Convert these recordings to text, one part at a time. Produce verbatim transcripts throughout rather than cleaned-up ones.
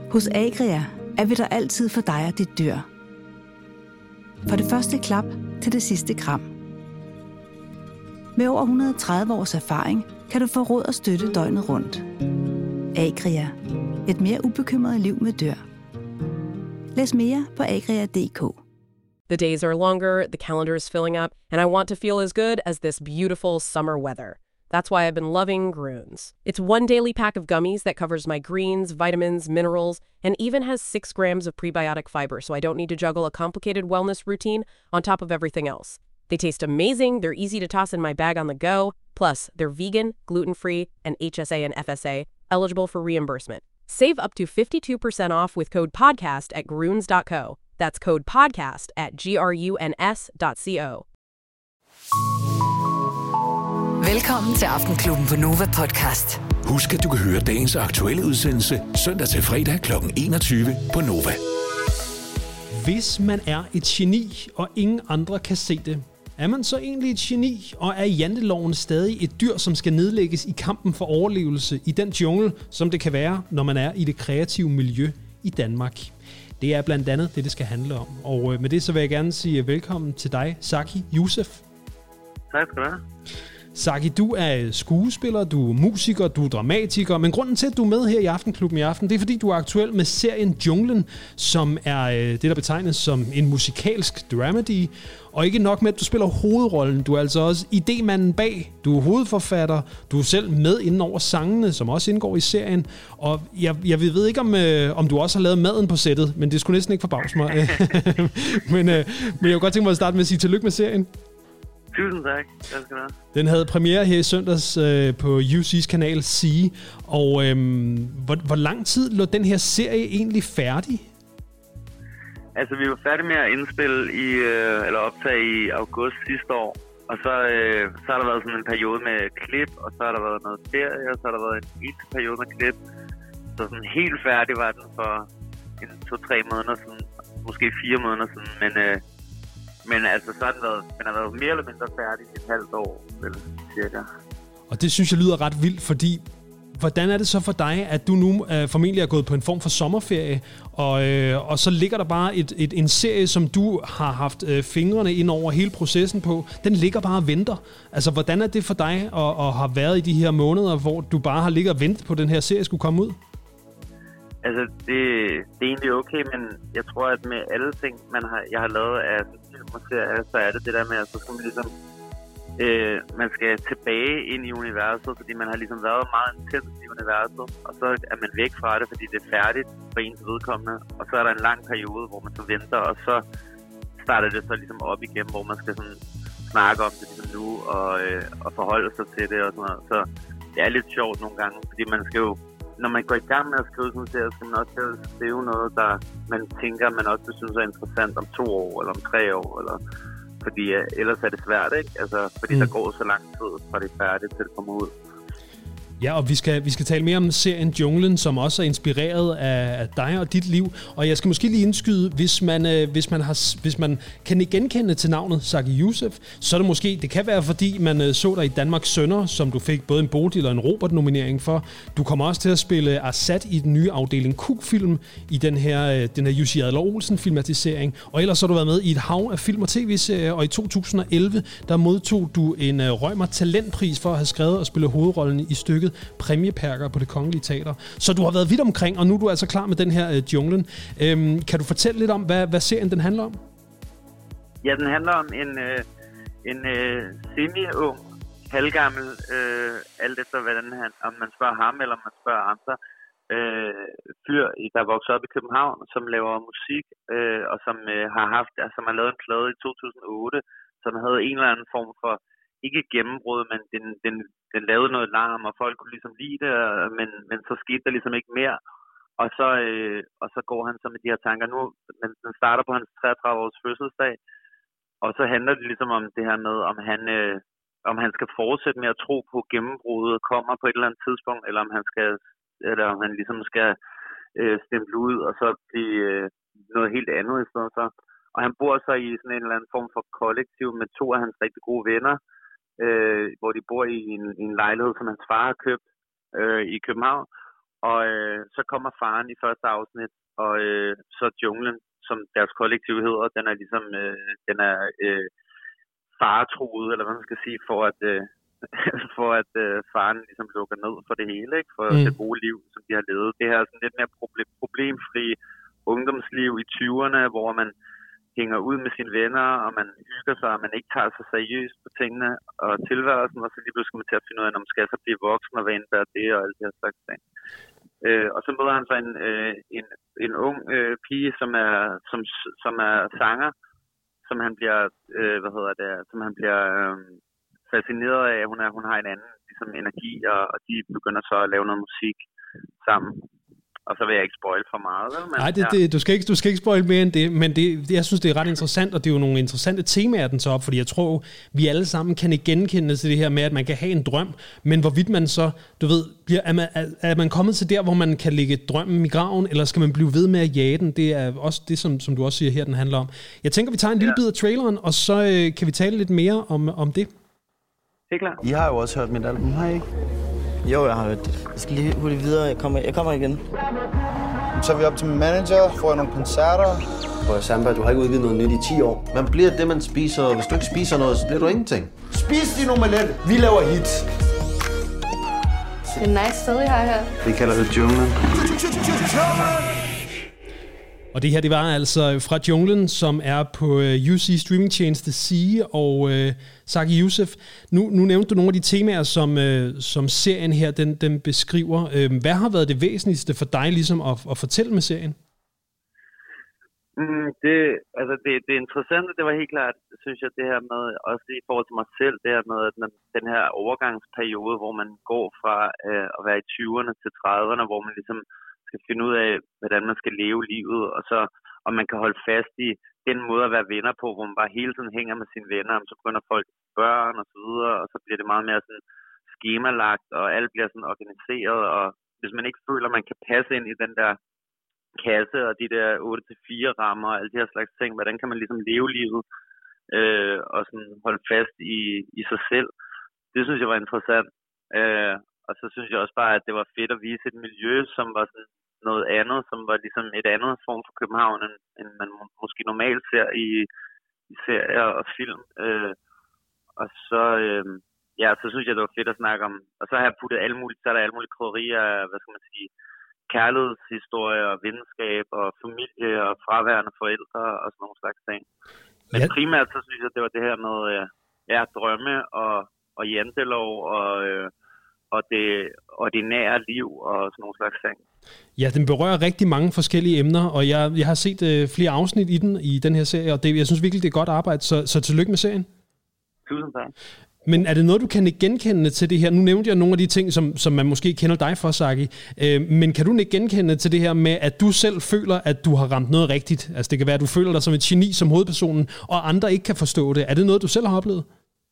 Hos Agria er vi der altid for dig og dit dyr. For det første klap til det sidste kram. Med over et hundrede og tredive års erfaring kan du få råd og støtte døgnet rundt. Agria. Et mere ubekymret liv med dyr. Læs mere på agria punktum d k. The days are longer, the calendar is filling up, and I want to feel as good as this beautiful summer weather. That's why I've been loving Grüns. It's one daily pack of gummies that covers my greens, vitamins, minerals, and even has six grams of prebiotic fiber, so I don't need to juggle a complicated wellness routine on top of everything else. They taste amazing, they're easy to toss in my bag on the go, plus they're vegan, gluten-free, and H S A and F S A, eligible for reimbursement. Save up to fifty-two percent off with code PODCAST at gruns dot co. That's code PODCAST at gruns dot co. Velkommen til Aftenklubben på Nova Podcast. Husk, at du kan høre dagens aktuelle udsendelse søndag til fredag klokken enogtyve på Nova. Hvis man er et geni, og ingen andre kan se det, er man så egentlig et geni, og er janteloven stadig et dyr, som skal nedlægges i kampen for overlevelse i den jungle, som det kan være, når man er i det kreative miljø i Danmark? Det er blandt andet det, det skal handle om. Og med det så vil jeg gerne sige velkommen til dig, Zaki Youssef. Tak skal du have. Zaki, du er skuespiller, du er musiker, du er dramatiker, men grunden til, at du er med her i Aftenklubben i aften, det er, fordi du er aktuel med serien Junglen, som er det, der betegnes som en musikalsk dramedy. Og ikke nok med, at du spiller hovedrollen, du er altså også idémanden bag, du er hovedforfatter, du er selv med inden over sangene, som også indgår i serien. Og jeg, jeg ved ikke, om, øh, om du også har lavet maden på sættet, men det skulle næsten ikke forbavse mig. men, øh, men jeg kunne godt tænke mig at starte med at sige tillykke med serien. Tusind tak. Den havde premiere her i søndags øh, på U C's kanal C. Og øh, hvor, hvor lang tid lå den her serie egentlig færdig? Altså, vi var færdige med at indspille i, øh, eller optage i august sidste år. Og så, øh, så har der været sådan en periode med klip, og så har der været noget ferie, og så har der været en eneste periode med klip. Så sådan helt færdig var den for en to-tre måneder siden, måske fire måneder siden, men... Øh, Men altså, så har den været, den har været mere eller mindre færdig i et halvt år, vel, cirka. Og det synes jeg lyder ret vildt, fordi hvordan er det så for dig, at du nu øh, formentlig er gået på en form for sommerferie, og, øh, og så ligger der bare et, et, en serie, som du har haft øh, fingrene ind over hele processen på, den ligger bare og venter. Altså, hvordan er det for dig at, at have været i de her måneder, hvor du bare har ligget og ventet på, at den her serie skulle komme ud? Altså, det, det er egentlig okay, men jeg tror, at med alle ting, man har, jeg har lavet af film og serier, så er det det der med, at så skal man ligesom, øh, man skal tilbage ind i universet, fordi man har ligesom været meget intens i universet, og så er man væk fra det, fordi det er færdigt for ens vedkommende, og så er der en lang periode, hvor man så venter, og så starter det så ligesom op igen, hvor man skal sådan snakke om det ligesom nu, og, øh, og forholde sig til det og sådan noget. Så det er lidt sjovt nogle gange, fordi man skal jo, når man går i gang med at skrive sådan noget, så skal man også skrive noget, der man tænker, man også synes er interessant om to år, eller om tre år, eller fordi uh, ellers er det svært, ikke? Altså, fordi mm. der går så lang tid fra det er færdigt, til det kommer ud. Ja, og vi skal, vi skal tale mere om serien Junglen, som også er inspireret af, af dig og dit liv. Og jeg skal måske lige indskyde, hvis man, øh, hvis man, har, hvis man kan genkende til navnet Zaki Youssef, så er det måske, det kan være fordi man øh, så dig i Danmarks Sønner, som du fik både en Bodil og en Robert-nominering for. Du kommer også til at spille Assad i den nye afdeling Q-film i den her, øh, den her Jussi Adler-Olsen-filmatisering. Og ellers har du været med i et hav af film- og tv-serier, og i to tusind og elleve, der modtog du en øh, Rømer Talentpris for at have skrevet og spillet hovedrollen i stykket Præmieperker på Det Kongelige Teater. Så du har været vidt omkring, og nu er du altså klar med den her uh, Junglen. Øhm, kan du fortælle lidt om, hvad, hvad serien den handler om? Ja, den handler om en, øh, en øh, semi-ung, halvgammel, øh, alt efter hvordan han, om man spørger ham, eller om man spørger andre, øh, fyr, der vokser op i København, som laver musik, øh, og som øh, har haft, altså, som har lavet en plade i to tusind og otte, som havde en eller anden form for ikke gennembrud, men den, den, den lavede noget larm, og folk kunne ligesom lide det, men, men så skete der ligesom ikke mere. Og så, øh, og så går han så med de her tanker nu, men den starter på hans treogtredive års fødselsdag, og så handler det ligesom om det her med, om han, øh, om han skal fortsætte med at tro på, at gennembruddet kommer på et eller andet tidspunkt, eller om han skal, eller om han ligesom skal øh, stemple ud, og så blive øh, noget helt andet i stedet for. Og han bor så i sådan en eller anden form for kollektiv med to af hans rigtig gode venner, øh, hvor de bor i en, en lejlighed, som hans far har købt øh, i København. Og øh, så kommer faren i første afsnit, og øh, så junglen, som deres kollektiv hedder, den er ligesom, øh, den er øh, faretruet, eller hvad man skal sige, for at, øh, for at øh, faren ligesom lukker ned for det hele, ikke? For mm. det gode liv, som de har levet. Det her er sådan lidt mere problem, problemfri ungdomsliv i tyverne, hvor man hænger ud med sine venner, og man hygger sig, og man ikke tager sig seriøst på tingene og tilværelsen, og så lige pludselig skal man til at finde ud af, om man skal så blive voksen, og hvad indebærer det, og alt det her slags ting. Øh, og så møder han så en, øh, en, en ung øh, pige, som er, som, som er sanger, som han bliver, øh, hvad hedder det, som han bliver øh, fascineret af. Hun, er, hun har en anden ligesom, energi, og, og de begynder så at lave noget musik sammen. Og så vil jeg ikke spoil for meget. Men, Nej, det, det, du, skal ikke, du skal ikke spoil mere end det, men det, det, jeg synes, det er ret interessant, og det er jo nogle interessante temaer, den tager op, fordi jeg tror, vi alle sammen kan ikke genkende til det her med, at man kan have en drøm, men hvorvidt man så, du ved, bliver, er, man, er man kommet til der, hvor man kan lægge drømmen i graven, eller skal man blive ved med at jage den? Det er også det, som, som du også siger her, den handler om. Jeg tænker, vi tager en lille ja. bid af traileren, og så øh, kan vi tale lidt mere om, om det. Det er klart. I har jo også hørt mit album, har I ikke? Jo, jeg har hørt det. Jeg skal lige hurtigt videre. Jeg kommer, jeg kommer igen. Så er vi op til min manager, får jeg nogle koncerter. Prøv Samba, du har ikke udgivet noget nyt i ti år. Man bliver det, man spiser, og hvis du ikke spiser noget, så bliver du ingenting. Spis din omelet. Vi laver hits. Det er et nice sted, I har her. Vi kalder det junglen. Og det her, det var altså fra Junglen, som er på U C streamingtjeneste Sige og øh, Saki Youssef. Nu, nu nævnte du nogle af de temaer, som, øh, som serien her, den, den beskriver. Øh, hvad har været det væsentligste for dig ligesom at, at fortælle med serien? Mm, det, altså det, det interessante, det var helt klart, synes jeg, det her med, også i forhold til mig selv, det her med at man, den her overgangsperiode, hvor man går fra øh, at være i tyverne til trediverne, hvor man ligesom skal finde ud af, hvordan man skal leve livet, og så om man kan holde fast i den måde at være venner på, hvor man bare hele tiden hænger med sine venner, og så begynder folk børn og så videre, og så bliver det meget mere sådan skemalagt, og alt bliver sådan organiseret, og hvis man ikke føler, at man kan passe ind i den der kasse, og de der otte til fire rammer, og alle de her slags ting, hvordan kan man ligesom leve livet, øh, og sådan holde fast i, i sig selv. Det synes jeg var interessant. Øh, og så synes jeg også bare, at det var fedt at vise et miljø, som var sådan noget andet, som var ligesom et andet form for København, end, end man måske normalt ser i, i serier og film. Øh, og så, øh, ja, så synes jeg, det var fedt at snakke om. Og så har jeg puttet alle mulige, så er der alle mulige krydderier, hvad skal man sige, kærlighedshistorie og venskab og familie og fraværende forældre og sådan nogle slags ting. Men ja. primært så synes jeg, det var det her med øh, ja, drømme og, og jantelov og, øh, og det ordinære liv og sådan nogle slags ting. Ja, den berører rigtig mange forskellige emner, og jeg, jeg har set øh, flere afsnit i den i den her serie, og det, jeg synes virkelig, det er godt arbejde, så, så tillykke med serien. Tusind tak. Men er det noget, du kan genkende til det her? Nu nævnte jeg nogle af de ting, som, som man måske kender dig for, Saki. Øh, men kan du ikke genkende til det her med, at du selv føler, at du har ramt noget rigtigt? Altså det kan være, at du føler dig som et geni som hovedpersonen, og andre ikke kan forstå det. Er det noget, du selv har oplevet?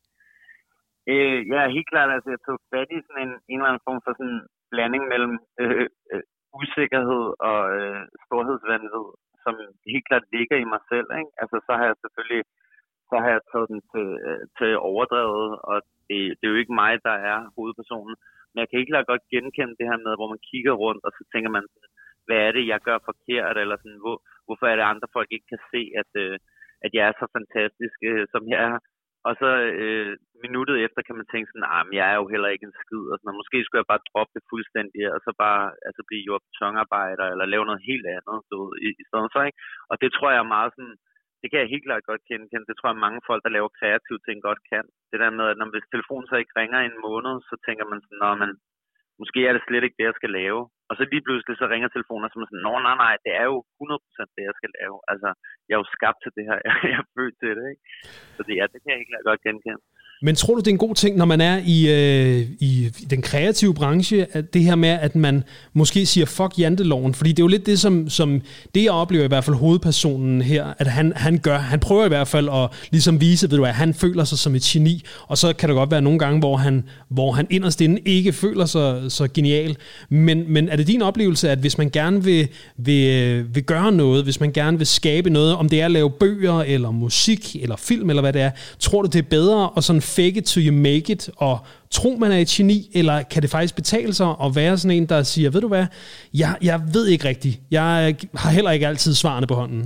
Øh, ja, helt klart. Altså jeg tog fat i sådan en, en eller anden form for sådan en blanding mellem øh, øh, usikkerhed og øh, storhedsvanvid, som helt klart ligger i mig selv. Ikke? Altså så har jeg selvfølgelig så har jeg taget den til, til overdrevet, og det, det er jo ikke mig, der er hovedpersonen. Men jeg kan ikke lade godt genkende det her med, hvor man kigger rundt, og så tænker man, hvad er det, jeg gør forkert, eller sådan, hvor, hvorfor er det, andre folk ikke kan se, at, øh, at jeg er så fantastisk, øh, som jeg er. Og så øh, minuttet efter kan man tænke sådan, ah, men jeg er jo heller ikke en skid, og sådan, og måske skulle jeg bare droppe det fuldstændig, og så bare altså, blive jord- betonarbejder, eller lave noget helt andet, så, i, i stedet for, ikke? Og det tror jeg er meget sådan, det kan jeg helt klart godt kende. Det tror jeg, mange folk, der laver kreative ting, godt kan. Det der med, at når hvis telefonen så ikke ringer i en måned, så tænker man sådan, nå, men måske er det slet ikke det, jeg skal lave. Og så lige pludselig så ringer telefonen, og så er man sådan, nå, nej, nej, det er jo hundrede procent det, jeg skal lave. Altså, jeg er jo skabt til det her. Jeg er født til det, ikke? Så det, ja, det kan jeg helt klart godt genkende. Men tror du, det er en god ting, når man er i, øh, i den kreative branche, at det her med, at man måske siger fuck janteloven? Fordi det er jo lidt det, som, som det jeg oplever i hvert fald hovedpersonen her, at han, han gør. Han prøver i hvert fald at ligesom vise, ved du, at han føler sig som et geni, og så kan der godt være nogle gange, hvor han, hvor han inderst inde ikke føler sig så genial. Men, men er det din oplevelse, at hvis man gerne vil, vil, vil gøre noget, hvis man gerne vil skabe noget, om det er at lave bøger, eller musik, eller film, eller hvad det er, tror du, det er bedre at sådan fake it till you make it, og tro, man er et geni, eller kan det faktisk betale sig at være sådan en, der siger, ved du hvad, jeg, jeg ved ikke rigtigt. Jeg har heller ikke altid svarene på hånden.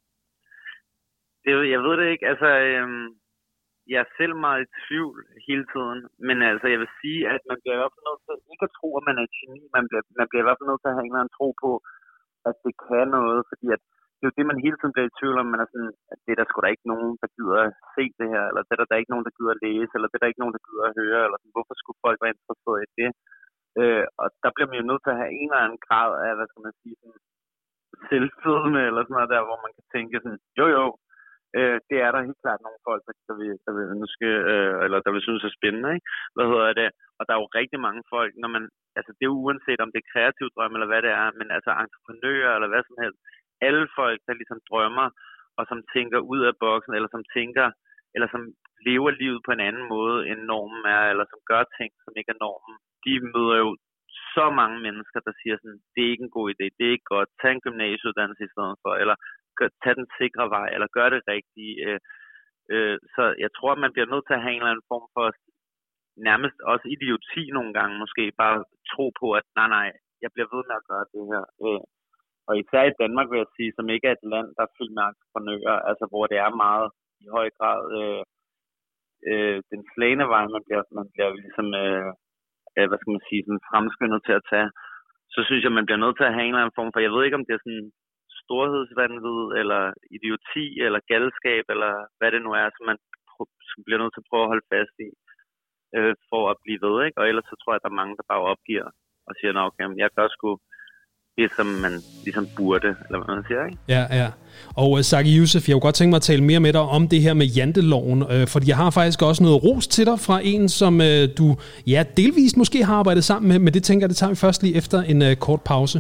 Det, jeg ved det ikke. Altså, øhm, jeg er selv meget i tvivl hele tiden, men altså, jeg vil sige, at man bliver i hvert fald nødt til ikke at tro, at man er et geni. Man bliver, man bliver i hvert fald nødt til at have en eller anden tro på, at det kan noget, fordi at det er jo det, man hele tiden bliver i tvivl om. Man er sådan, at det er der sgu da ikke nogen, der gider at se det her, eller det er der, der er ikke nogen, der gider at læse, eller det er der ikke nogen, der gider at høre, eller sådan, hvorfor skulle folk være interesseret i det? Øh, og der bliver man jo nødt til at have en eller anden grad af, hvad skal man sige, sådan selvfødende, eller sådan noget der, hvor man kan tænke sådan, jo jo, øh, det er der helt klart nogle folk, der vil, der vil ønske, øh, eller der vil synes er spændende, ikke? Hvad hedder det? Og der er jo rigtig mange folk, når man, altså det er jo uanset om det er kreativ drøm, eller hvad det er, men altså entreprenører, eller hvad som helst, alle folk, der ligesom drømmer, og som tænker ud af boksen, eller som tænker, eller som lever livet på en anden måde, end normen er, eller som gør ting, som ikke er normen, de møder jo så mange mennesker, der siger sådan, det er ikke en god idé, det er ikke godt, tag en gymnasieuddannelse i stedet for, eller gør, tag den sikre vej, eller gør det rigtige. Øh, øh, så jeg tror, at man bliver nødt til at have en eller anden form for nærmest også idioti nogle gange, måske bare tro på, at nej, nej, jeg bliver ved med at gøre det her. Øh, og især i Danmark, vil jeg sige, som ikke er et land, der er fyldt med entreprenører, altså hvor det er meget i høj grad øh, øh, den slagende vej, man bliver, man bliver ligesom, øh, øh, hvad skal man sige, sådan fremskyndet til at tage, så synes jeg, man bliver nødt til at have en eller anden form for, jeg ved ikke, om det er sådan storhedsvanvid, eller idioti, eller galskab, eller hvad det nu er, som man bliver nødt til at prøve at holde fast i, øh, for at blive ved, ikke? Og ellers så tror jeg, at der er mange, der bare opgiver, og siger, nå okay, jeg gør sgu det, som man ligesom burde, eller hvad man siger, ikke? Ja, ja. Og uh, Zaki Youssef, jeg kunne godt tænke mig at tale mere med dig om det her med janteloven, øh, fordi jeg har faktisk også noget ros til dig fra en, som øh, du, ja, delvist måske har arbejdet sammen med, men det tænker jeg, det tager vi først lige efter en øh, kort pause.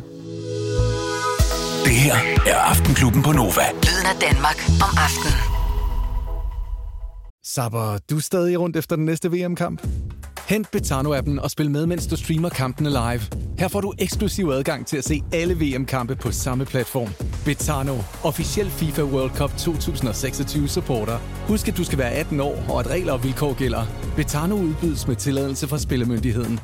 Det her er Aftenklubben på Nova. Lyden af Danmark om aftenen. Sabber du stadig rundt efter den næste V M-kamp? Hent Betano-appen og spil med, mens du streamer kampene live. Her får du eksklusiv adgang til at se alle V M-kampe på samme platform. Betano, officiel FIFA World Cup to tusind og seksogtyve supporter. Husk, at du skal være atten år, og at regler og vilkår gælder. Betano udbydes med tilladelse fra Spillemyndigheden.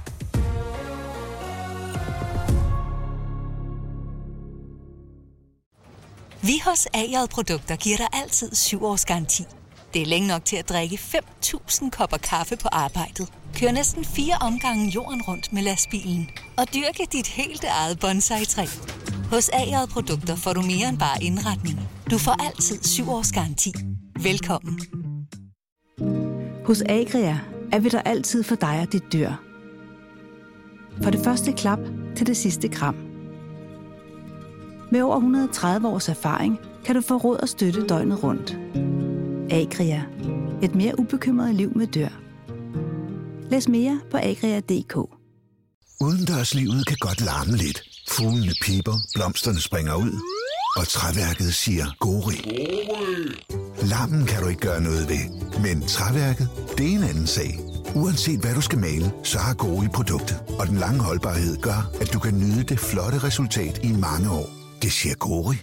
Vi hos A J Produkter giver dig altid syv års garanti. Det er længe nok til at drikke fem tusind kopper kaffe på arbejdet, køre næsten fire omgange jorden rundt med lastbilen og dyrke dit helt eget bonsai-træ. Hos A J Produkter får du mere end bare indretning. Du får altid syv års garanti. Velkommen. Hos Agria er vi der altid for dig og dit dyr. Fra det første klap til det sidste kram. Med over et hundrede og tredive års erfaring kan du få råd og støtte døgnet rundt. Agria. Et mere ubekymret liv med dyr. Læs mere på agria punktum d k. Udendørslivet kan godt larme lidt. Fuglene piper, blomsterne springer ud, og træværket siger gori. Larmen kan du ikke gøre noget ved, men træværket, det er en anden sag. Uanset hvad du skal male, så har Gori produktet, og den lange holdbarhed gør, at du kan nyde det flotte resultat i mange år. Det siger Gori.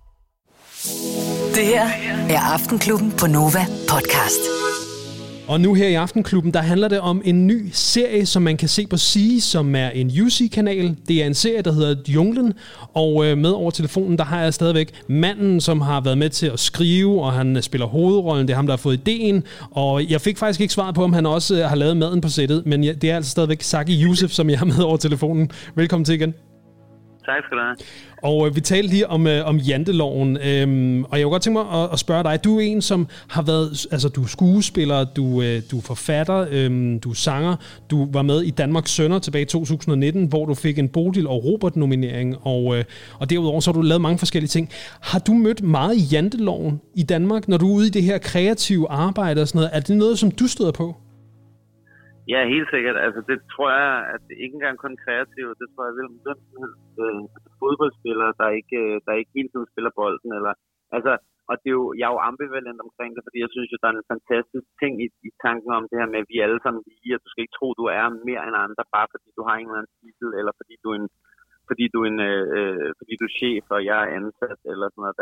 Det her er Aftenklubben på Nova podcast. Og nu her i Aftenklubben, der handler det om en ny serie, som man kan se på Sige, som er en U C-kanal. Det er en serie, der hedder Junglen, og med over telefonen, der har jeg stadigvæk manden, som har været med til at skrive, og han spiller hovedrollen. Det er ham, der har fået ideen, og jeg fik faktisk ikke svaret på, om han også har lavet maden på sættet, men det er altså stadigvæk Zaki Youssef, som jeg har med over telefonen. Velkommen til igen. Tak skal du have. Og øh, vi talte lige om, øh, om janteloven, øhm, og jeg kunne godt tænke mig at, at spørge dig. Du er en, som har været, altså du er skuespiller, du, øh, du er forfatter, øh, du er sanger. Du var med i Danmarks Sønner tilbage i to tusind nitten, hvor du fik en Bodil og Robert-nominering, og, øh, og derudover så har du lavet mange forskellige ting. Har du mødt meget i janteloven i Danmark, når du er ude i det her kreative arbejde og sådan noget? Er det noget, som du støder på? Ja, helt sikkert. Altså, det tror jeg, at det ikke engang kun kreativt. Det tror jeg, at hvem som helst øh, fodboldspillere, der ikke, der ikke hele tiden spiller bolden. Eller, altså, og det er jo, jeg er jo ambivalent omkring det, fordi jeg synes jo, der er en fantastisk ting i, i tanken om det her med, at vi alle sammen lige, og du skal ikke tro, du er mere end andre, bare fordi du har en eller anden titel, eller fordi du er en, fordi du er, en, øh, fordi du er chef, og jeg er ansat, eller sådan noget der.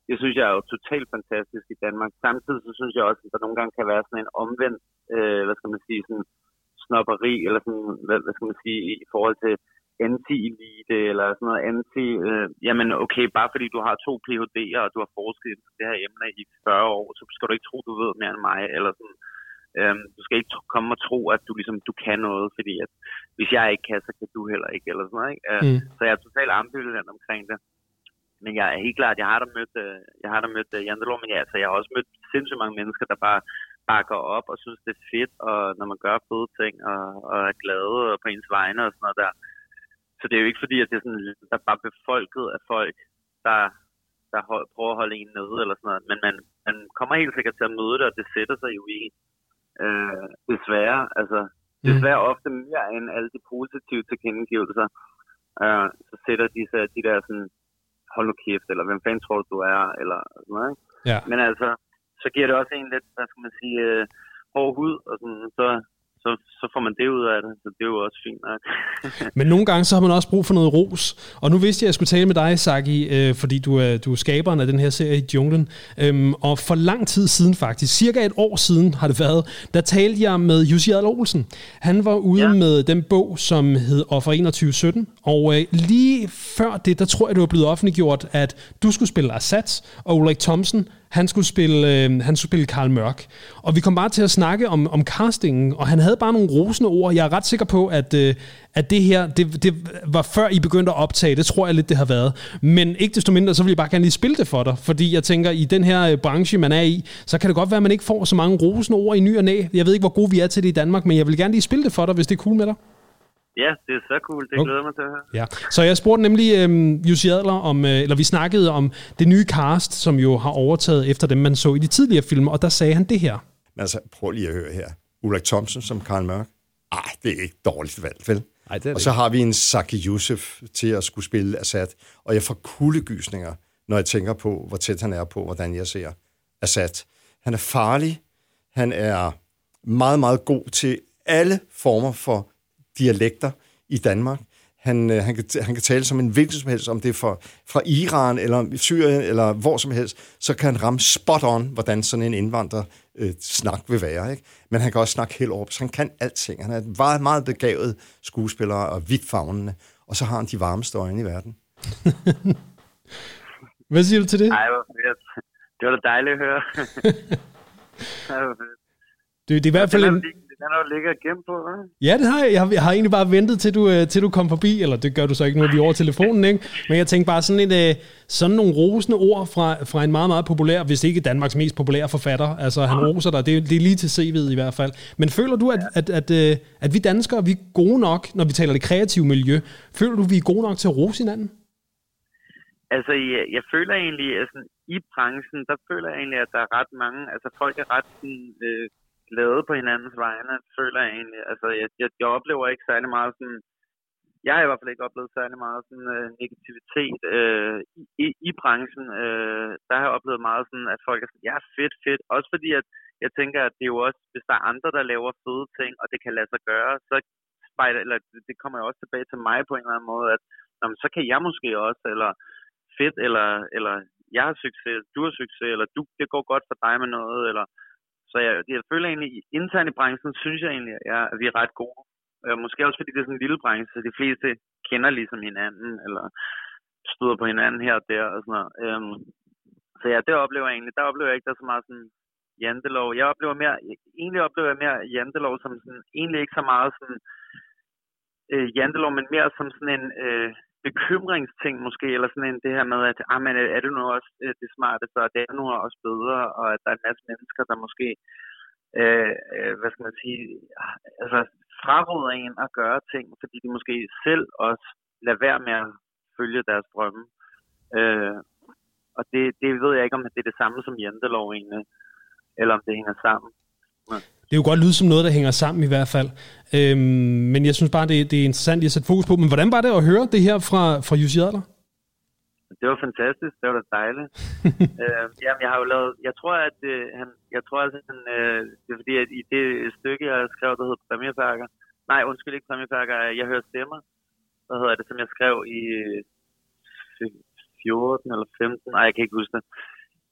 det synes jeg er jo totalt fantastisk i Danmark. Samtidig så synes jeg også, at der nogle gange kan være sådan en omvendt, øh, hvad skal man sige, sådan snobberi, eller sådan, hvad, hvad skal man sige, i forhold til anti-elite, eller sådan noget anti, øh, jamen okay, bare fordi du har to P H D'er, og du har forsket i det her emne i fyrre år, så skal du ikke tro, du ved mere end mig, eller sådan. Øhm, du skal ikke komme og tro, at du ligesom, du kan noget, fordi at hvis jeg ikke kan, så kan du heller ikke, eller sådan noget, ikke? Øh, mm. Så jeg er totalt ambivalent omkring det. Men jeg er helt klart, jeg har da mødt, øh, jeg har da mødt øh, Jantelov, men ja, altså, jeg har også mødt sindssygt mange mennesker, der bare bakker op og synes, det er fedt, og når man gør fede ting, og, og er glade på ens vegne og sådan noget der. Så det er jo ikke fordi, at det er sådan, der er bare befolket af folk, der, der hold, prøver at holde en nede, eller sådan noget. Men man, man kommer helt sikkert til at møde det, og det sætter sig jo i. Øh, desværre, altså desværre ofte mere end alle de positive tilkendegivelser, øh, så sætter de sig de der sådan, hold nu kæft, eller hvem fanden tror du er, eller sådan noget, ikke? Ja. Men altså, så giver det også en lidt, hvad skal man sige, øh, hård hud, og sådan, så, så, så får man det ud af det, så det er jo også fint nok. Men nogle gange så har man også brug for noget ros, og nu vidste jeg, at jeg skulle tale med dig, Saki, øh, fordi du er, du er skaberen af den her serie i Junglen, øhm, og for lang tid siden faktisk, cirka et år siden har det været, der talte jeg med Jussi Adler-Olsen. Han var ude ja. med den bog, som hed Offer enogtyve sytten, og øh, lige før det, der tror jeg, det var blevet offentliggjort, at du skulle spille Assad, og Ulrik Thomsen, Han skulle spille, øh, han skulle spille Carl Mørk. Og vi kom bare til at snakke om, om castingen, og han havde bare nogle rosende ord. Jeg er ret sikker på, at, øh, at det her, det, det var før I begyndte at optage. Det tror jeg lidt, det har været. Men ikke desto mindre, så vil jeg bare gerne lige spille det for dig. Fordi jeg tænker, i den her branche, man er i, så kan det godt være, at man ikke får så mange rosende ord i ny og næ. Jeg ved ikke, hvor gode vi er til det i Danmark, men jeg vil gerne lige spille det for dig, hvis det er cool med dig. Ja, det er så cool. Det glæder mig til at høre. Ja. Så jeg spurgte nemlig øhm, Jussi Adler om, øh, eller vi snakkede om det nye cast, som jo har overtaget efter dem, man så i de tidligere film, og der sagde han det her. Men altså, prøv lige at høre her. Ulrik Thomsen som Carl Mørk. Ej, det er ikke dårligt valgt, vel? Ej, det er det. Og så har vi en Saki Youssef til at skulle spille Assad, og jeg får kuldegysninger, når jeg tænker på, hvor tæt han er på, hvordan jeg ser Assad. Han er farlig. Han er meget, meget god til alle former for dialekter i Danmark. Han, han, kan, han kan tale som en hvilken som helst, om det er fra, fra Iran, eller Syrien, eller hvor som helst, så kan han ramme spot on, hvordan sådan en indvandrer øh, snak vil være. Ikke? Men han kan også snakke helt over, så han kan alting. Han er en meget, meget begavet skuespiller og vidtfavnende, og så har han de varmeste øjne i verden. Hvad siger du til det? Ej, hvor fedt. Det var da dejligt at høre. det, det er i hvert fald en... Den har du ligget og gemt på, hva'? Ja, det har jeg. Jeg har, jeg har egentlig bare ventet, til du, til du kom forbi, eller det gør du så ikke nu, vi er over telefonen, ikke? Men jeg tænkte bare sådan, et, sådan nogle rosende ord fra, fra en meget, meget populær, hvis ikke Danmarks mest populære forfatter. Altså, han roser dig. Det, det er lige til C V'et i hvert fald. Men føler du, at, at, at, at, at vi danskere, vi er gode nok, når vi taler det kreative miljø? Føler du, vi er gode nok til at rose hinanden? Altså, jeg, jeg føler egentlig, at sådan, i branchen, der føler jeg egentlig, at der er ret mange, altså folk er ret sådan, øh, glade på hinandens vegne, føler jeg egentlig. Altså, jeg, jeg, jeg oplever ikke særlig meget sådan, jeg har i hvert fald ikke oplevet særlig meget sådan øh, negativitet øh, i, i branchen. Øh, der har jeg oplevet meget sådan, at folk er sådan, ja, fedt, fedt. Også fordi, at jeg tænker, at det er jo også, hvis der er andre, der laver fede ting, og det kan lade sig gøre, så spejder, eller det kommer jo også tilbage til mig på en eller anden måde, at jamen, så kan jeg måske også, eller fedt, eller, eller jeg har succes, du har succes, eller du, det går godt for dig med noget, eller så jeg, jeg føler egentlig, internt i branchen, synes jeg egentlig, at vi er ret gode. Måske også fordi det er sådan en lille branche, så de fleste kender ligesom hinanden, eller støder på hinanden her og der, og sådan noget. Øhm, så ja, det oplever jeg egentlig. Der oplever jeg ikke, der er så meget sådan jantelov. Jeg oplever mere, egentlig oplever jeg mere jantelov som sådan, egentlig ikke så meget sådan øh, jantelov, men mere som sådan en øh, bekymringsting måske, eller sådan en det her med, at ah, men er det nu også øh, det smarteste, og det er nu også bedre, og at der er en masse mennesker, der måske, øh, øh, hvad skal man sige, altså fraråder en at gøre ting, fordi de måske selv også lader være med at følge deres drømme. Øh, og det, det ved jeg ikke, om det er det samme som jantelov egentlig, eller om det hænger sammen. Ja. Det er jo godt lyde som noget, der hænger sammen i hvert fald. Øhm, men jeg synes bare, det, det er interessant at sætte fokus på. Men hvordan var det at høre det her fra, fra Jussi Adler? Det var fantastisk. Det var da dejligt. øh, jamen, jeg har jo lavet... Jeg tror, at øh, han... Jeg tror, at han... Øh, det er fordi, at i det stykke, jeg skrev, der hedder Præmiepakker... Nej, undskyld ikke Præmiepakker. Jeg hører stemmer. Hvad hedder det, som jeg skrev i fjorten eller femten? Nej, jeg kan ikke huske det.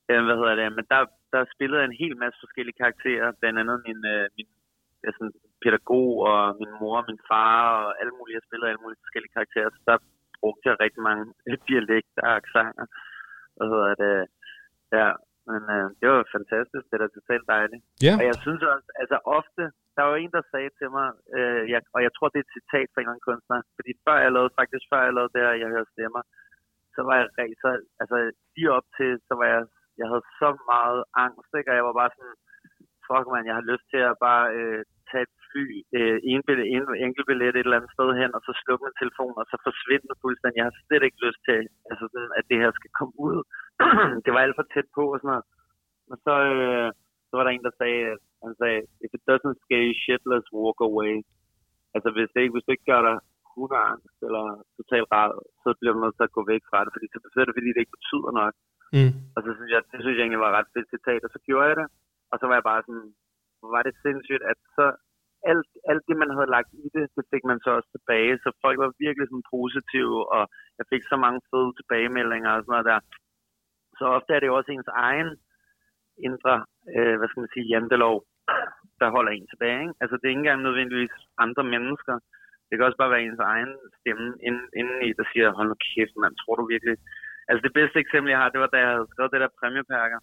øh, hvad hedder det, men der, der spillede en hel masse forskellige karakterer, blandt andet min, øh, min ja, sådan, pædagog og min mor og min far og alle mulige, jeg spillede alle mulige forskellige karakterer, så der brugte jeg rigtig mange dialekter og accenter, hvad hedder det, ja, men øh, det var fantastisk, det er da totalt dejligt. Yeah. Og jeg synes også, altså ofte, der var en, der sagde til mig, øh, jeg, og jeg tror, det er et citat fra en eller anden kunstner, fordi før jeg lavede, faktisk før jeg lavede det her, jeg hørte stemmer, så var jeg så, altså lige op til, så var jeg, jeg havde så meget angst, ikke? Og jeg var bare sådan, fuck man, jeg har lyst til at bare øh, tage et fly, øh, en, billet, en enkelt billet et eller andet sted hen, og så slukke min telefon, og så forsvinde fuldstændig. Jeg har slet ikke lyst til, altså sådan, at det her skal komme ud. Det var alt for tæt på og sådan noget. Og så, øh, så var der en, der sagde, han sagde, if it doesn't scare you shitless, walk away. Altså hvis, det ikke, hvis du ikke gør dig hundeangst eller totalt ræd, så bliver du nødt til at gå væk fra det, fordi så betyder det, fordi det ikke betyder nok. Mm. Og så synes jeg, det synes jeg egentlig var ret fedt citat, og så gjorde jeg det. Og så var jeg bare sådan, var det sindssygt, at så alt, alt det, man havde lagt i det, det fik man så også tilbage. Så folk var virkelig sådan positive, og jeg fik så mange fede tilbagemeldinger og sådan noget der. Så ofte er det jo også ens egen indre, øh, hvad skal man sige, jantelov, der holder en tilbage. Ikke? Altså det er ikke engang nødvendigvis andre mennesker. Det kan også bare være ens egen stemme inden i, der siger, hold nu kæft, man, tror du virkelig? Altså det bedste eksempel, jeg har, det var, da jeg havde skrevet det der præmiepakker.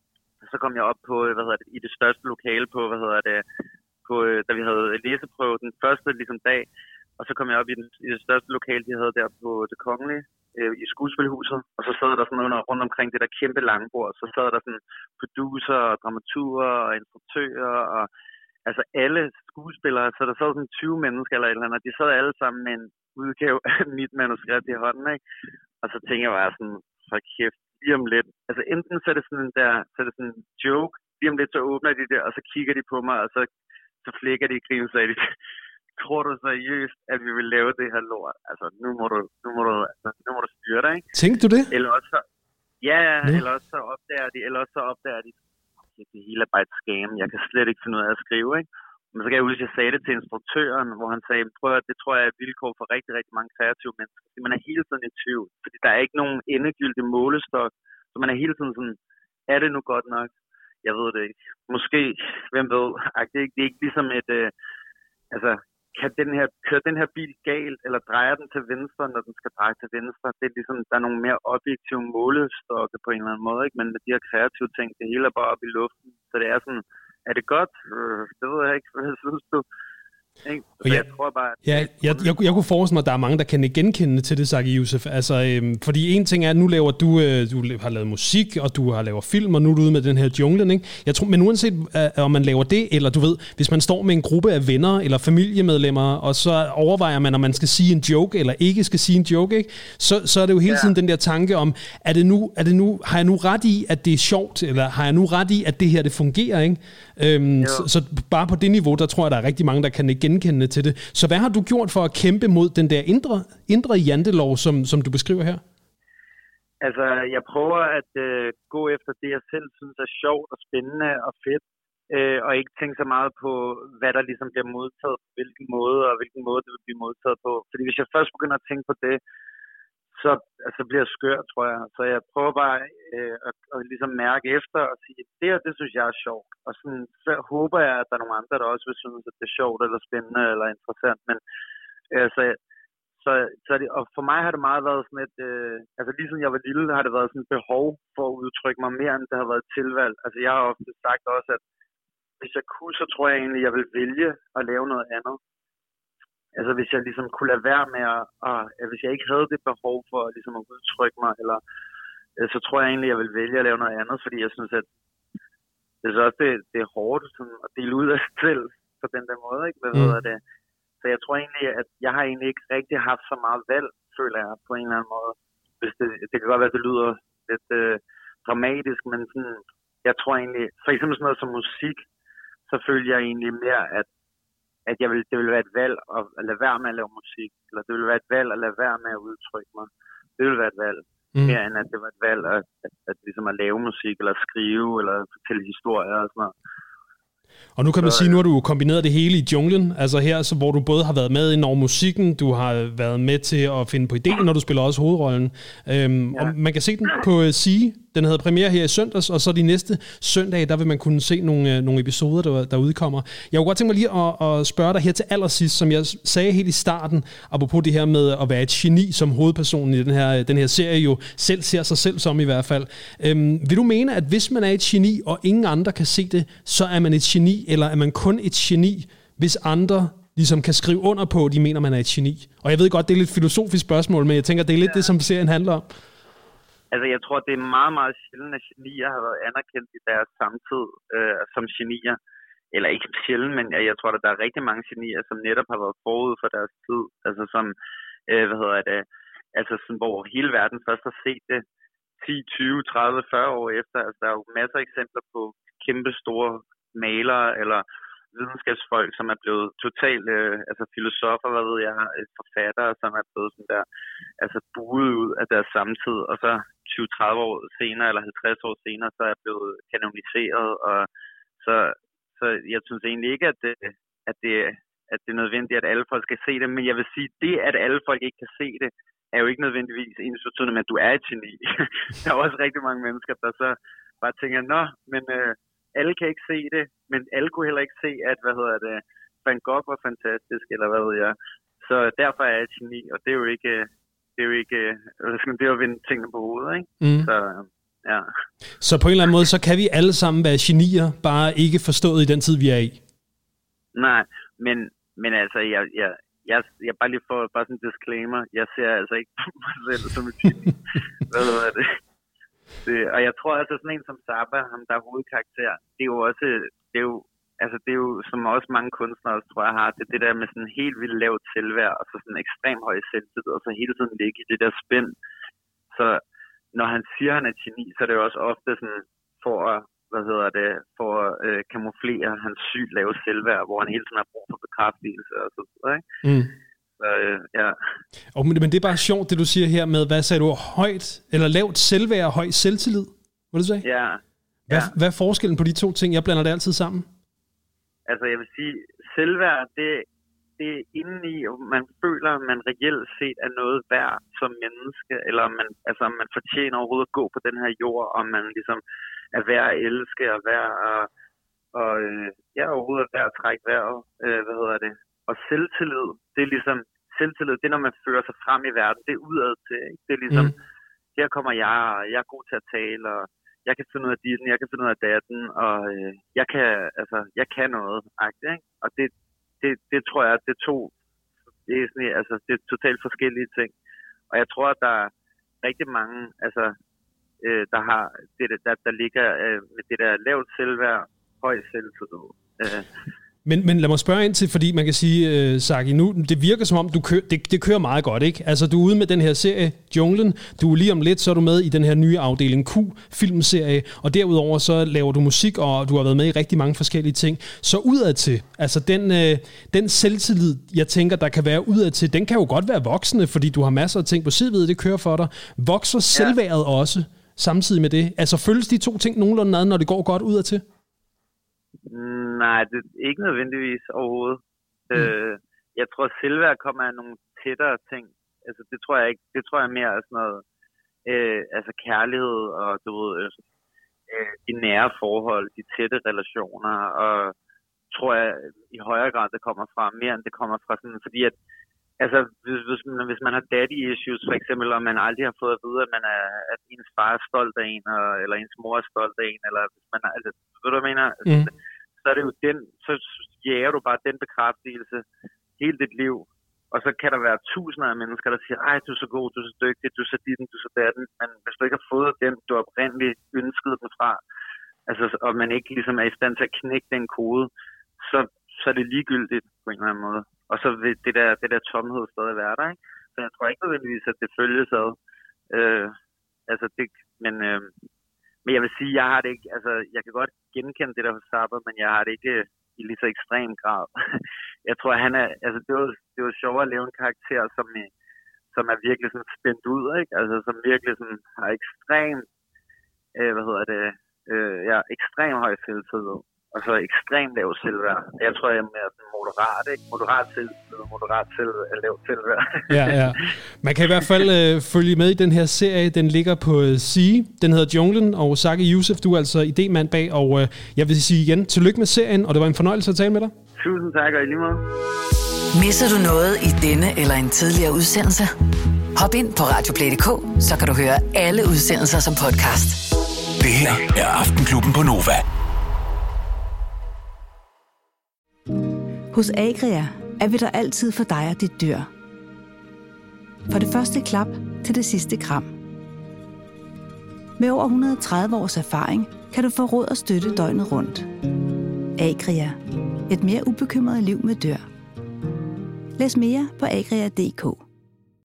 Så kom jeg op på, hvad hedder det, i det største lokale på, hvad hedder det, på, da vi havde læseprøve den første ligesom dag. Og så kom jeg op i, den, i det største lokale, de havde der på Det Kongelige, øh, i skuespilhuset. Og så sad der sådan under, rundt omkring det der kæmpe langbord. Så sad der sådan producer og dramaturger og instruktører og altså alle skuespillere. Så der sad sådan tyve mennesker eller et eller andet. De sad alle sammen med en udgave af mit manuskript i hånden, ikke? Og så tænker jeg bare sådan, for kæft, lige om lidt. Altså enten så er det sådan der, så er det sådan en joke, lige om lidt så åbner de det, og så kigger de på mig, og så, så flækker de i grin, og så de, tror du seriøst, at vi vil lave det her lort? Altså nu må du, nu må du, altså, nu må du styre dig, ikke? Tænkte du det? Eller også så, ja, ja, eller også så opdager de, eller også så opdager de, det hele er bare et scam, jeg kan slet ikke finde ud af at skrive, ikke? Men så kan jeg huske, at jeg sagde det til instruktøren, hvor han sagde, prøv at det tror jeg er et vilkår for rigtig, rigtig mange kreative mennesker. Fordi man er hele tiden i tvivl, fordi der er ikke nogen endegyldig målestok. Så man er hele tiden sådan, er det nu godt nok? Jeg ved det ikke. Måske, hvem ved? Det er ikke, det er ikke ligesom et, øh, altså, kan den her, kører den her bil galt, eller drejer den til venstre, når den skal dreje til venstre? Det er ligesom, der er nogle mere objektive målestokke på en eller anden måde, ikke? Men med de her kreative ting, det hele er bare op i luften. Så det er sådan, er det godt? Det ved jeg ikke. Hvad synes du? Ikke? Så jeg, jeg tror bare... Ja, jeg, jeg, jeg kunne forestille mig, at der er mange, der kan genkende til det, Zaki Yusuf. Altså, øhm, fordi en ting er, at nu laver du, øh, du har lavet musik, og du har lavet film, og nu er du ude med den her junglen, ikke? Jeg tror, men uanset øh, om man laver det, eller du ved, hvis man står med en gruppe af venner eller familiemedlemmer, og så overvejer man, om man skal sige en joke, eller ikke skal sige en joke, ikke? Så, så er det jo hele tiden ja. den der tanke om, er det nu, er det nu, har jeg nu ret i, at det er sjovt, eller har jeg nu ret i, at det her, det fungerer, ikke? Øhm, så, så bare på det niveau, der tror jeg, der er rigtig mange, der kan genkende til det. Så hvad har du gjort for at kæmpe mod den der indre, indre jantelov, som, som du beskriver her? Altså, jeg prøver at øh, gå efter det, jeg selv synes er sjovt og spændende og fedt, øh, og ikke tænke så meget på, hvad der ligesom bliver modtaget på hvilken måde, og hvilken måde det vil blive modtaget på. Fordi hvis jeg først begynder at tænke på det, så altså, bliver jeg skør, tror jeg. Så jeg prøver bare øh, at, at ligesom mærke efter og sige, det her, det synes jeg er sjovt. Og sådan, så håber jeg, at der er nogle andre, der også vil synes, at det er sjovt, eller spændende, eller interessant. Men øh, så, så, så det, og for mig har det meget været sådan et, øh, altså lige siden jeg var lille, har det været sådan et behov for at udtrykke mig mere, end det har været et tilvalg. Altså jeg har ofte sagt også, at hvis jeg kunne, så tror jeg egentlig, at jeg vil vælge at lave noget andet. Altså hvis jeg ligesom kunne lade være med at, at hvis jeg ikke havde det behov for ligesom at udtrykke mig, eller, så tror jeg egentlig, at jeg vil vælge at lave noget andet, fordi jeg synes, at det er også det, det er hårdt sådan, at dele ud af sig selv på den der måde, ikke? Hvad ved jeg det? Så jeg tror egentlig, at jeg har egentlig ikke rigtig haft så meget valg, føler jeg, på en eller anden måde. Hvis det, det kan godt være, at det lyder lidt øh, dramatisk, men sådan, jeg tror egentlig, for eksempel sådan noget som musik, så føler jeg egentlig mere, at at jeg vil, det ville være et valg at lade være med at lave musik, eller det ville være et valg at lade være med at udtrykke mig. Det ville være et valg, mm. mere end at det var et valg at, at, at, ligesom at lave musik, eller skrive, eller fortælle historier og sådan noget. Og nu kan man så, sige, nu har du kombineret det hele i junglen, altså her, så, hvor du både har været med ind over musikken, du har været med til at finde på idéen, når du spiller også hovedrollen. Øhm, ja. Og man kan se den på uh, Sige Den havde premiere her i søndags, og så de næste søndage, der vil man kunne se nogle, øh, nogle episoder, der, der udkommer. Jeg kunne godt tænke mig lige at, at spørge dig her til allersidst, som jeg sagde helt i starten, apropos det her med at være et geni, som hovedpersonen i den her, den her serie jo selv ser sig selv som i hvert fald. Øhm, vil du mene, at hvis man er et geni, og ingen andre kan se det, så er man et geni, eller er man kun et geni, hvis andre ligesom kan skrive under på, at de mener, man er et geni? Og jeg ved godt, det er et lidt filosofisk spørgsmål, men jeg tænker, det er lidt ja. det, som serien handler om. Altså, jeg tror, det er meget, meget sjældent, at genier har været anerkendt i deres samtid øh, som genier. Eller ikke sjældent, men jeg, jeg tror, at der er rigtig mange genier, som netop har været forud for deres tid. Altså, som, øh, hvad hedder det, altså sådan, hvor hele verden først har set det ti, tyve, tredive, fyrre år efter. Altså, der er jo masser af eksempler på kæmpe store malere eller videnskabsfolk, som er blevet totalt, øh, altså filosofer, hvad ved jeg, forfattere, som er blevet sådan der, altså buet ud af deres samtid, og så tyve til tredive år senere, eller halvtreds år senere, så er blevet kanoniseret, og så, så jeg synes egentlig ikke, at det, at det, at det er nødvendigt, at alle folk skal se det, men jeg vil sige, det, at alle folk ikke kan se det, er jo ikke nødvendigvis ensbetydende med, at du er et geni. Der er også rigtig mange mennesker, der så bare tænker, nå, men øh, alle kan ikke se det, men alle kunne heller ikke se, at, hvad hedder det, Van Gogh var fantastisk, eller hvad ved jeg. Så derfor er jeg et geni, og det er jo ikke, det er jo ikke, det er jo at vende tingene på hovedet, ikke? Mm. Så, ja. Så på en eller anden måde, så kan vi alle sammen være genier, bare ikke forstået i den tid, vi er i? Nej, men, men altså, jeg, jeg, jeg, jeg bare lige får bare sådan en disclaimer, jeg ser altså ikke på mig selv som et geni. Hvad er det? Det, og jeg tror altså sådan en som Zappa, ham der er hovedkarakter, det er jo også, det er jo, altså det er jo, som også mange kunstnere, tror jeg, har, det, det der med sådan helt vildt lavt selvværd, og så sådan ekstremt høj selvtillid, og så hele tiden ligge i det der spænd. Så når han siger, han er et geni, så er det jo også ofte sådan, for at, hvad hedder det, for at øh, kamuflere hans sygt lave selvværd, hvor han hele tiden har brug for bekræftelse og så videre, ikke? Mm. Så, øh, ja. Og, men, men det er bare sjovt, det du siger her med, hvad sagde du, højt, eller lavt selvværd og høj selvtillid, hvad du sagde? Ja. Hvad, ja. hvad er forskellen på de to ting? Jeg blander det altid sammen. Altså, jeg vil sige, selvværd, det, det er indeni, man føler, at man reelt set er noget værd som menneske, eller man, altså, man fortjener overhovedet at gå på den her jord, og man ligesom er værd at elske, og værd at, og, øh, ja, overhovedet er værd at trække vejret, øh, hvad hedder det? Og selvtillid, det er ligesom, selvtillid, det er, når man fører sig frem i verden, det er udad til, ikke? Det er ligesom, mm. her kommer jeg, og jeg er god til at tale, og jeg kan finde ud af ditten, jeg kan finde ud af datten, og øh, jeg kan, altså, jeg kan noget, ikke? Og det, det, det tror jeg, det er to, det er sådan, altså, det er totalt forskellige ting. Og jeg tror, at der er rigtig mange, altså, øh, der har, det, der, der ligger øh, med det der lavt selvværd, høj selvtillid. Øh, Men, men lad mig spørge ind til, fordi man kan sige, uh, Saki, nu, det virker som om, du kø- det, det kører meget godt, ikke? Altså, du er ude med den her serie, Junglen, du er lige om lidt, så er du med i den her nye afdeling Q filmserie, og derudover så laver du musik, og du har været med i rigtig mange forskellige ting. Så udadtil, altså den, uh, den selvtillid, jeg tænker, der kan være udadtil, den kan jo godt være voksende, fordi du har masser af ting på C V'et, det kører for dig. Vokser selvværdet ja. også samtidig med det? Altså, følges de to ting nogenlunde ad, når det går godt udadtil? Nej, det er ikke nødvendigvis overhovedet. Mm. Øh, jeg tror, at selvværd kommer af nogle tættere ting. Altså, det tror jeg ikke. Det tror jeg mere er sådan noget, øh, altså kærlighed og, du ved, øh, de nære forhold, de tætte relationer, og tror jeg i højere grad, det kommer fra mere, end det kommer fra sådan, fordi at, altså, hvis, hvis, man, hvis man har daddy issues, for eksempel, og man aldrig har fået at vide, at man er, at ens far er stolt af en, og, eller ens mor er stolt af en, eller hvis man, altså, ved du, hvad jeg mener? Mm. Så er det jo den, så jager du bare den bekræftelse hele dit liv, og så kan der være tusinder af mennesker, der siger, ej, du er så god, du er så dygtig, du er så dit, du er så datten, men hvis du ikke har fået den, du oprindeligt ønskede den fra, altså, og man ikke ligesom er i stand til at knække den kode, så, så er det ligegyldigt på en eller anden måde. Og så vil det der, det der tomhed stadig være der, ikke? Så jeg tror ikke nødvendigvis, at det følges ad. Øh, altså det, men, øh, men jeg vil sige, jeg har det ikke, altså jeg kan godt genkende det der hos Zappa, men jeg har det ikke i lige så ekstrem grad. Jeg tror, han er, altså det er jo, det er jo sjovere at lave en karakter, som, som er virkelig sådan spændt ud, ikke? Altså som virkelig sådan har ekstrem, øh, hvad hedder det, øh, ja, ekstrem høj selvtillid. og så ekstremt lav selvværd. Jeg tror, jeg er mere moderat, ikke? Moderat selvværd, moderat selv, lavt selvværd. Ja, ja. Man kan i hvert fald øh, følge med i den her serie. Den ligger på Sea. Den hedder Junglen, og Zaki Yusuf, du er altså idémand bag. Og øh, jeg vil sige igen, tillykke med serien, og det var en fornøjelse at tale med dig. Tusind tak, og i lige måde. Misser du noget i denne eller en tidligere udsendelse? Hop ind på radioplay punktum d k, så kan du høre alle udsendelser som podcast. Det her er Aftenklubben på Nova. Hos Agria er vi der altid for dig og dit dyr. Fra det første klap til det sidste kram. Med over et hundrede og tredive års erfaring kan du få råd og støtte døgnet rundt. Agria. Et mere ubekymret liv med dyr. Læs mere på agria punktum d k.